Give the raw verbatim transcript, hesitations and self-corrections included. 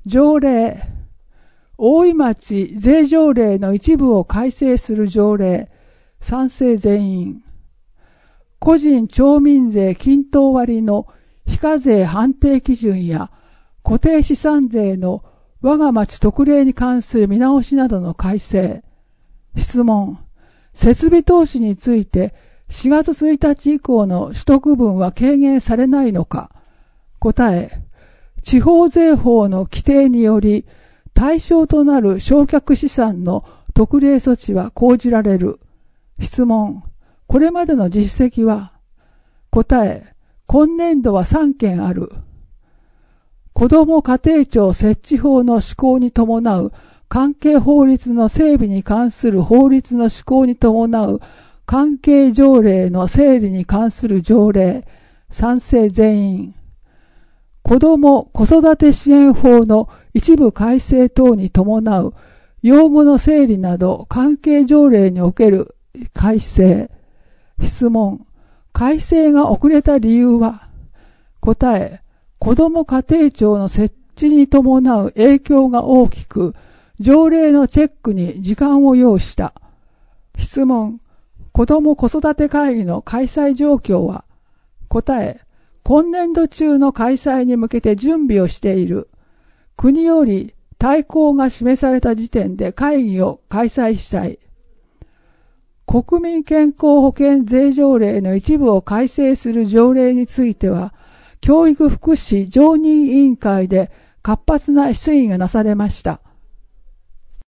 条例、大井町税条例の一部を改正する条例、賛成全員。個人町民税均等割の非課税判定基準や固定資産税の我が町特例に関する見直しなどの改正。質問。設備投資についてしがつついたち以降の取得分は軽減されないのか。答え。地方税法の規定により対象となる償却資産の特例措置は講じられる。質問。これまでの実績は。答え。今年度はさんけんある。子ども家庭庁設置法の施行に伴う関係法律の整備に関する法律の施行に伴う関係条例の整理に関する条例、賛成全員。子ども子育て支援法の一部改正等に伴う用語の整理など関係条例における改正。質問。改正が遅れた理由は。答え。子ども家庭庁の設置に伴う影響が大きく、条例のチェックに時間を要した。質問。子ども子育て会議の開催状況は。答え。今年度中の開催に向けて準備をしている。国より大綱が示された時点で会議を開催したい。国民健康保険税条例の一部を改正する条例については、教育福祉常任委員会で活発な質疑がなされました。